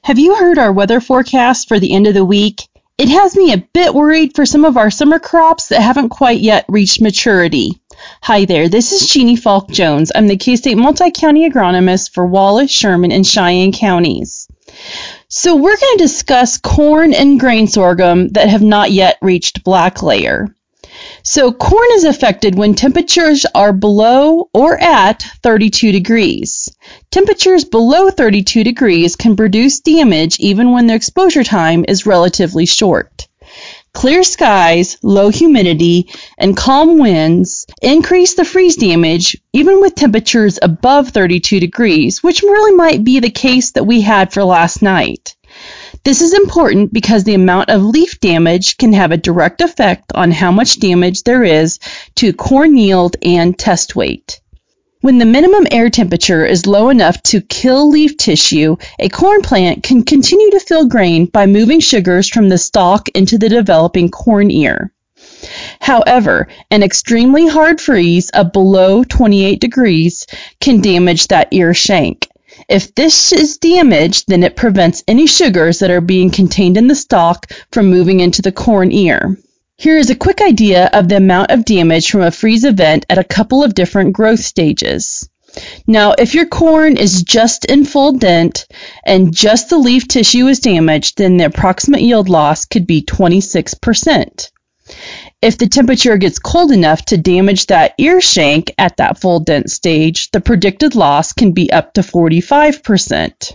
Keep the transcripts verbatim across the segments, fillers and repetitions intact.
Have you heard our weather forecast for the end of the week? It has me a bit worried for some of our summer crops that haven't quite yet reached maturity. Hi there, this is Jeannie Falk Jones. I'm the K-State Multi-County Agronomist for Wallace, Sherman, and Cheyenne counties. So we're going to discuss corn and grain sorghum that have not yet reached black layer. So corn is affected when temperatures are below or at thirty-two degrees. Temperatures below thirty-two degrees can produce damage even when the exposure time is relatively short. Clear skies, low humidity, and calm winds increase the freeze damage even with temperatures above thirty-two degrees, which really might be the case that we had for last night. This is important because the amount of leaf damage can have a direct effect on how much damage there is to corn yield and test weight. When the minimum air temperature is low enough to kill leaf tissue, a corn plant can continue to fill grain by moving sugars from the stalk into the developing corn ear. However, an extremely hard freeze of below twenty-eight degrees can damage that ear shank. If this is damaged, then it prevents any sugars that are being contained in the stalk from moving into the corn ear. Here is a quick idea of the amount of damage from a freeze event at a couple of different growth stages. Now, if your corn is just in full dent and just the leaf tissue is damaged, then the approximate yield loss could be twenty-six percent. If the temperature gets cold enough to damage that ear shank at that full dent stage, the predicted loss can be up to forty-five percent.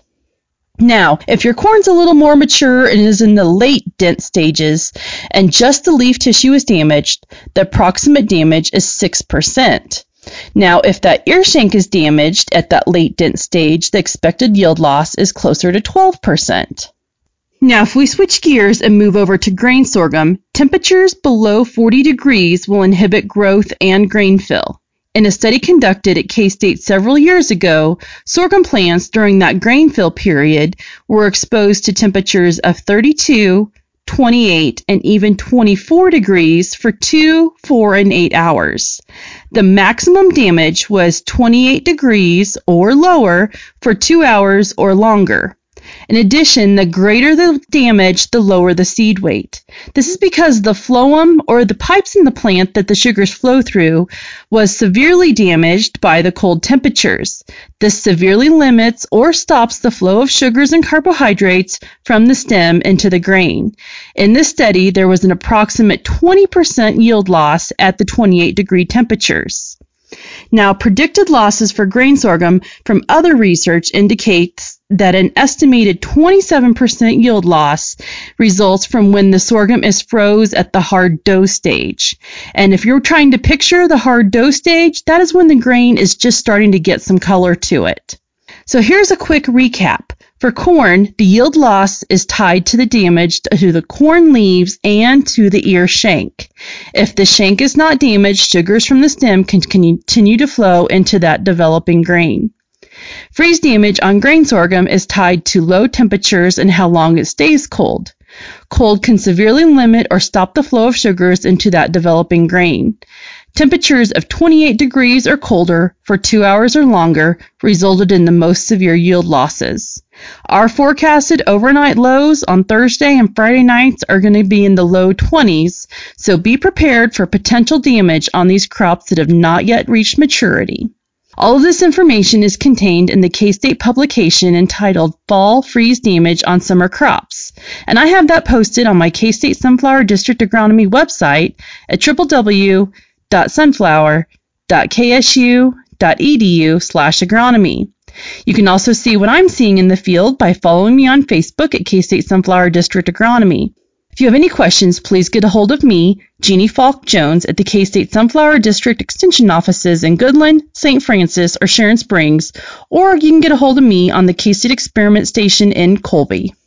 Now, if your corn's a little more mature and is in the late dent stages and just the leaf tissue is damaged, the approximate damage is six percent. Now, if that ear shank is damaged at that late dent stage, the expected yield loss is closer to twelve percent. Now, if we switch gears and move over to grain sorghum, temperatures below forty degrees will inhibit growth and grain fill. In a study conducted at K-State several years ago, sorghum plants during that grain fill period were exposed to temperatures of thirty-two, twenty-eight, and even twenty-four degrees for two, four, and eight hours. The maximum damage was twenty-eight degrees or lower for two hours or longer. In addition, the greater the damage, the lower the seed weight. This is because the phloem, or the pipes in the plant that the sugars flow through, was severely damaged by the cold temperatures. This severely limits or stops the flow of sugars and carbohydrates from the stem into the grain. In this study, there was an approximate twenty percent yield loss at the twenty-eight degree temperatures. Now, predicted losses for grain sorghum from other research indicates that an estimated twenty-seven percent yield loss results from when the sorghum is froze at the hard dough stage. And if you're trying to picture the hard dough stage, that is when the grain is just starting to get some color to it. So here's a quick recap. For corn, the yield loss is tied to the damage to the corn leaves and to the ear shank. If the shank is not damaged, sugars from the stem can continue to flow into that developing grain. Freeze damage on grain sorghum is tied to low temperatures and how long it stays cold. Cold can severely limit or stop the flow of sugars into that developing grain. Temperatures of twenty-eight degrees or colder for two hours or longer resulted in the most severe yield losses. Our forecasted overnight lows on Thursday and Friday nights are going to be in the low twenties, so be prepared for potential damage on these crops that have not yet reached maturity. All of this information is contained in the K-State publication entitled Fall Freeze Damage on Summer Crops, and I have that posted on my K-State Sunflower District Agronomy website at w w w dot sunflower dot k s u dot e d u slash agronomy. You can also see what I'm seeing in the field by following me on Facebook at K-State Sunflower District Agronomy. If you have any questions, please get a hold of me, Jeannie Falk Jones, at the K-State Sunflower District Extension offices in Goodland, Saint Francis, or Sharon Springs, or you can get a hold of me on the K-State Experiment Station in Colby.